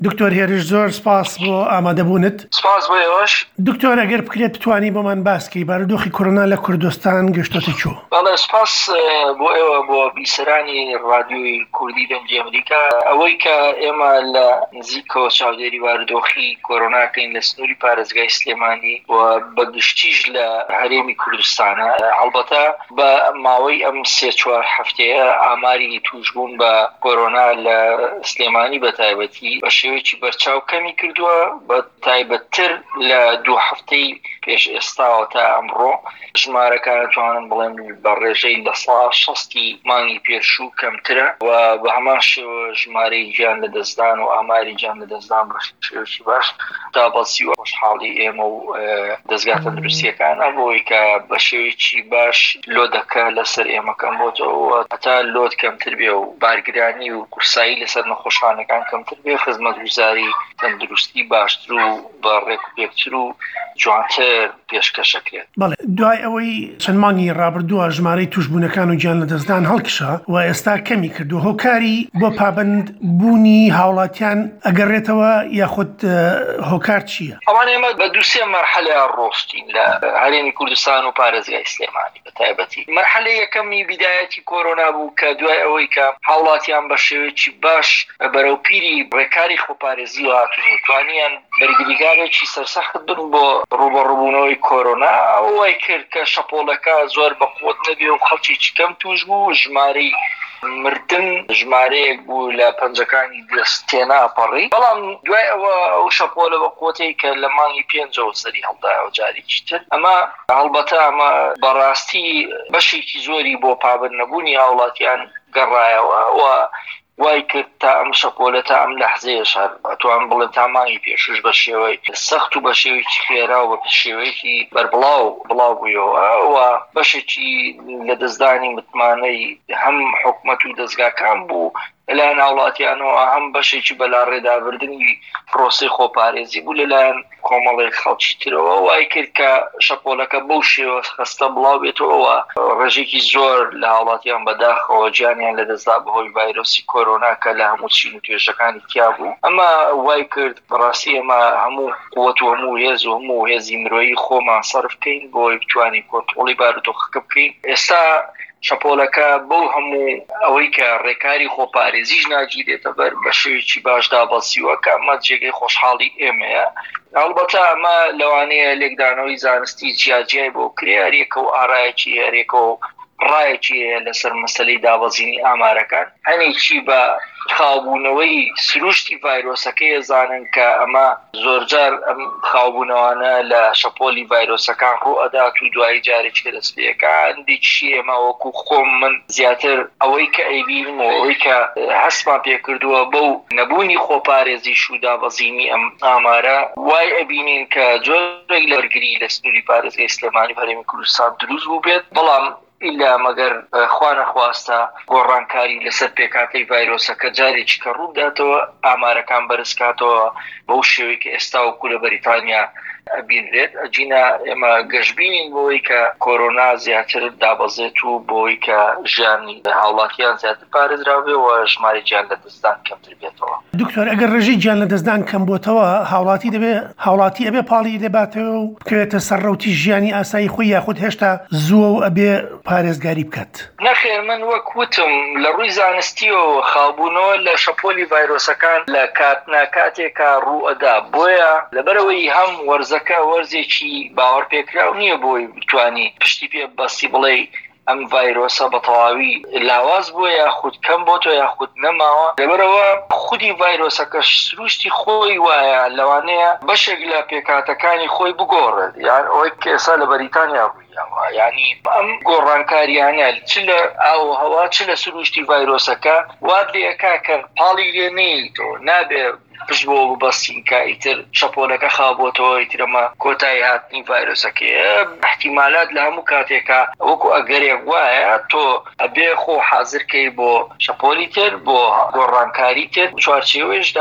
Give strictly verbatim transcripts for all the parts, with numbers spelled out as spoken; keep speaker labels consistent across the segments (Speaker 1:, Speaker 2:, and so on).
Speaker 1: دکتۆر هێرش زۆر سپاس بۆ ئامادەبوونت.
Speaker 2: سپاس بۆ ئێوەش.
Speaker 1: دکتۆر ئەگەر بکرێت بتوانی بۆمان باسکەی بارودۆخی کۆرۆنا لە کوردستان گەشتۆتە چۆ؟
Speaker 2: بەڵێ سپاس بۆ ئێوە بۆ بیسەرانی ڕادیۆی کوردی دەنگی ئەمریکا. ئەوەی کە ئێمە لە نزیکەوە چاودێری بارودۆخی کۆرۆناکەین لە سنووری پارێزگای سلێمانی و بەگشتیش لە هەرێمی کوردستانە. هەڵبەتە بە ماوەی ئەم سێ چوار هەفتەیە ئاماری توشبوون بە کۆرۆنا لە سلێمانی بە تایبەتی بە شێوەیەکی بەرچاو کەمی کردووە، بە تایبەتتر لە دوو هەفتەی پێش ئێستاوە تا ئەمڕۆ ژمارەکان توانن بڵێن بە ڕێژەی لە سەد شەستی مانگی پێشوو کەمترە و بە هەمان شێوە ژمارەی گیان لە دەستدان و ئاماری گیان لە دەستدان بە شێوەیەکی باش دابەزی و خۆشحاڵی ئێمە و دەستگا تەندروستیەکانە بۆی کە بە شێوەیەکی باش لۆدەکە لەسەر ئێمەکەم بۆتەوە هەتا لۆد کەمتر بێ و بارگرانی و قورسایی لەسەر نەخۆشخانەکان کەمتر بێ، خزمەتگوزاری تەندروستی باشتر و بە ڕێکوپێکتر و جوانتر پێشکەشەکرێت.
Speaker 1: بەڵێ دوای ئەوەی چەند مانگی ڕابردووە ژمارەی توشبوونەکان و گیان لە دەستدان هەڵکشا و ئێستا کەمی کردو، هۆکاری بۆ پابند بوونی هاوڵاتیان ئەگەڕێتەوە یاخود هۆکار چییە؟
Speaker 2: ئەوان ئێمە بە دوو سێ مەرحەلەیە ڕۆستین لە هەرێمی کوردستان و پارێزگای سلێمانی بە تایبەتی. مەرحەلەی یەکەمی بیدایەتی کۆرۆنا بوو کە دوای ئەوەی کە هاوڵاتیان بە شێوەیەکی باش بەرەوپیری ڕێکاری خۆپارێزی و هاتوون و توانیان بەرگریگارێکی سەرسەخت بن بۆ ڕوبەڕووبوونەوەی کۆرۆنا. ئەوەی کرد کە شەپۆڵەکە زۆر بەقوت نەبێ و خەڵکیی کەم توش بوو، ژمارەی مردن ژمارەیەک بوو لە پەنجەکانی دەستێنا پەڕی. بەڵام دوای ئەوە ئەو شەپۆلە بەقوتەی کە لە مانگی پێنجەوە سەری هەڵدایەوە جارێکی تر. ئەمە هەڵبەتە ئەمە بەڕاستی بەشێکی زۆری بۆ پابند نەبوونی هاوڵاتیان گەڕایەوە و وای کرد تا ئەم شەپۆلە تا ئەم لەحزەیەش ئەتوان بڵێن تا مانگی پێشوش بە شێوەی سەخت و بە شێوەیەکی خێرا و بە شێوەیەکی بەربڵاو بڵاو بوویەوە و بەشێکی لە دەستدانی متمانەی هەم حکومەت و دەستگاکان بوو لەلایەن هاوڵاتیانەوە، هەم بەشێکی بەلا ڕێدابردنی پرۆسەی خۆپارێزی بوو لەلایەن کۆمەڵی خەڵکی ترەوە. وای کرد کە شەپۆلەکە بەو شێوە خستە بڵاو بێتەوە ڕێژێکی زۆر لە هاوڵاتیان بەداخەوە گیانیان لە دەستدا بەهۆی ڤایرۆسی کۆرۆنا کە لە هەموو چین و توێژەکانی تیا بوو. ئەمە وای کرد بەڕاستی ئێمە هەموو قووەت و هەموو هێز و هەموو هێزی مرۆیی خۆمان سەرف بکەین بۆی بتوانین کۆنتڕۆڵی بارودۆخەکە بکەین. ئێستا شەپۆلەکە بەو هەموو ئەوەی کە ڕێکاری خۆپارێزیش ناگیرێتە بەر بە شێوەیەکی باش دابەزیوە کە ئەمە جێگەی خۆشحاڵی ئێمەیە. هەڵبەتە ئەمە لەوانەیە لێکدانەوەی زانستی جیاجیای بۆ کرێ هەرێکە و ئارایەکی هەرێکە و ڕایەکی لەسەر مەسەلەی دابەزینی ئامارەکان هەنێکی بە خاوبوونەوەی سروشتی ڤایرۆسەکەی زانن کە ئەمە زۆرجار ئەم خاوبوونەوانە لە شەپۆلی ڤایرۆسەکان ڕوو ئەدات و دوای جارێکی دەستپێکان دیچی ئێمە وەکو خۆم من زیاتر ئەوەی کە ئەیبین و ئەوەی کە هەستمان پێکردووە بەو نەبوونی خۆپارێزیش و دابەزینی ئەم ئامارە وای ئەبینین کە جۆرێک لە وەرگری لە سنووری پارێزگای سلێمانی هەرێمی کوردستان دروست بوو بێت، بەڵام ئیلا مەگەر خوا نەخواستە گۆڕانکاری لەسەر پێکاتەی ڤایرۆسەکە جارێکی کە ڕووداتەوە ئامارەکان بەرزکاتەوە بەو شێوەی کە ئێستا وەکو لە بەریتانیا ئەبینرێت. ئەجینە ئێمە گەشتبینین بۆی کە کۆرۆنا زیاتر دابەزێت و بۆی کە ژیانی هاوڵاتیان زیاتر پارێزراوێ و ژماری گیان لە دەستدان کەمتر بێتەوە.
Speaker 1: دکتۆر ئەگەر ڕێژەی گیان لە دەستدان کەم بۆتەوە هاوڵاتی دەبێ هاوڵاتی ئەبێ پاڵی دەباتەوە و بکەوێتە سەرڕەوتی ژیانی ئاسایی خۆی یاخود هێشتا زووە و ئەبێ پارێزگاری بکات؟
Speaker 2: نەخێر، من وەک وتم لە ڕووی زانستی و خاوبوونەوە لە شەپۆلی ڤایرۆسەکان لە کاتناکاتێکا ڕوو ئەدا، بۆیە لەبەرەوەی هەم وەرزەکە وەرزێکی باوەڕ پێکراو نییە بۆی بتوانی پشتی پێ بەستی بڵێ ئەم ڤایرۆسە بە تەواوی لاواز بووە یاخود کەم بۆتەوە یاخود نەماوە. لەبەرەوە خودی ڤایرۆسەکە سروشتی خۆی وایە لەوانەیە بەشێک لە پێکاتەکانی خۆی بگۆڕێت، یان ئەوەی کە ئێستا لە بەریتانیا ڕوویەوە. یعنی ئەم گۆڕانکاریانە چ لە ئاو هەوا چ لە سروشتی ڤایرۆسەکە وات لێکا کە پاڵی لێ نەیتەوە نابێ پشت بۆ ببەستین کە ئیتر شەپۆلەکە خابۆتەوە ئیترەمە کۆتایی هاتنی ڤایرۆسەکەیە. احتیمالات لە هەموو کاتێکە وەکو ئەگەرێک وایە تۆ ئەبێ خۆ حازرکەی بۆ شەپۆلی تر بۆ گۆڕانکاری تر چوارچێوەیشدا ئەم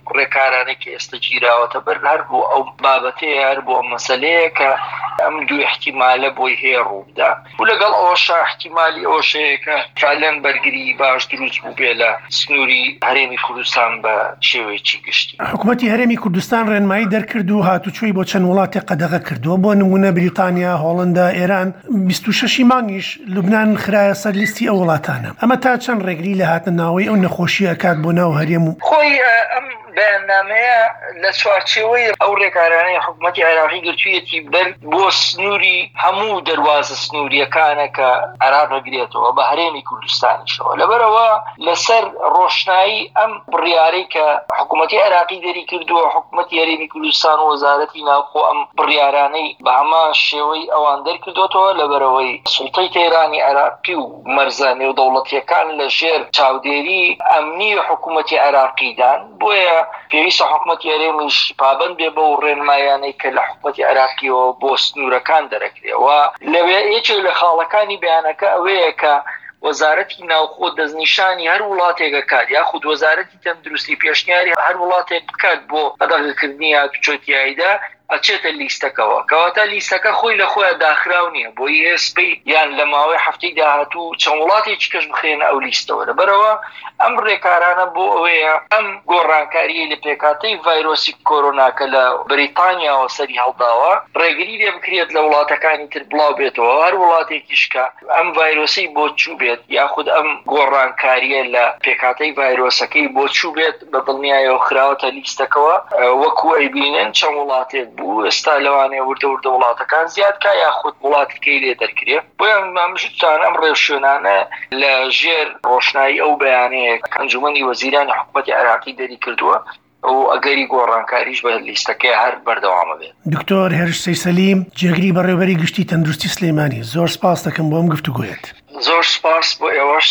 Speaker 2: ڕێکارانێکی ئێستا گیراوەتە بەر هەر بۆ ئەو بابەتەیە هەر بۆ ئەم مەسەلەیە کە ئەم دوو احتیمالە بۆی هەیە ڕووبدا و لەگەڵ ئەوەشە احتیمالی ئەوەشەیە کە فعلەن بەرگری باش دروست بوو بێ لە سنووری هەرێمی کوردستان بە شێوەیەکی گشتی.
Speaker 1: حکوومەتی هەرێمی کوردستان ڕێنمایی دەرکرد و هاتوچۆی بۆ چەند وڵاتێک قەدەغە کردووە، بۆ نمونە بریتانیا، هۆڵندا، ئێران. بیست و شەشی مانگیش لوبنان خرایە سەر لیستی ئەو وڵاتانە. ئەمە تا چەند ڕێگری لە هاتنە ناوەی ئەو نەخۆشیە ئەکات بۆ ناو هەرێم و
Speaker 2: خۆی ئەم بەیاننامەیە لە چوارچێوەی ئەو ڕێکارانەی حکوومەتی عێراقی گرتوویەتی بەر بۆ سنووری هەموو دەروازە سنووریەکانە کە عێراق ڕەگرێتەوە بە هەرێمی کوردستانیشەوە. لەبەرەوە لەسەر ڕۆشنایی ئەم بڕیارەی کە حکوومەتی عێراقی دەری کردووە، حکوومەتی هەرێمی کوردستان و وەزارەتی ناوخۆ ئەم بڕیارانەی بە هەمان شێوەی ئەوان دەرکردوێتەوە لەبەرەوەی سوڵتەی تێرانی عێراقی و مەرزە نێودەوڵەتیەکان لە ژێر چاودێری ئەمنی حکوومەتی عێراقیدان. بۆیە پێویستە حکوومەتی هەرێمیش پابەند بێ بەو ڕێنمایانەی کە لە حکوومەتی عێراقیەوە بۆ سنوورەکان دەرەکرێەوە. لەوێ یەکێک لە خاڵەکانی بەیانەکە ئەوەیە کە وەزارەتی ناوخۆ دەستنیشانی هەر وڵاتێک ئەکات، یاخود وەزارەتی تەندروستی پێشنیاری هەر وڵاتێک بکات بۆ قەدەغەکردنی هاتوچۆتیاییدا ئەچێتە لیستەکەەوە. کەواتە لیستەکە خۆی لە خۆیان داخراو نییە بۆ ئێسپی یان لە ماوەی هەفتەی داهاتوو چەند وڵاتێکی کەش بخێنە ئەو لیستەوە. لەبەرەوە ئەم ڕێکارانە بۆ ئەوەیە ئەم گۆڕانکاریە لە پێکاتەی ڤایرۆسی کۆرۆناکە لە بریتانیاوە سەری هەڵداوە ڕێگری لێ بکرێت لە وڵاتەکانی تر بڵاو بێتەوە، هەر وڵاتێکیشکە ئەم ڤایرۆسی بۆ چوو بێت یاخود ئەم گۆڕانکاریە لە پێکاتەی ڤایرۆسەکەی بۆ چوو بێت بە دڵنیایەوە خراوەتە لیستەکەەوە. وەکو ئەیبینن چەند وڵاتێک بوو ئێستا لەوانێ وردە وردە وڵاتەکان زیادکە یاخود وڵاتەکەی لێ دەرکرێت. بۆیە مامژتان ئەم ڕێوشێنانە لە ژێر ڕۆشنایی ئەو بەیانەیە ئەنجومەنی وەزیرانی حکوومەتی عێراقی دەری کردووە و ئەگەری گۆڕانکاریش بە لیستەکەی هەر بەردەوامە بێت.
Speaker 1: دکتۆر هێرش سەیسەلیم، جێگری بەڕێوەبەری گشتی تەندروستی سلێمانی، زۆر سپاس دەکەم بۆ ئەم گفتوگۆیەت.
Speaker 2: زۆر سپاس بۆ ئێوەش.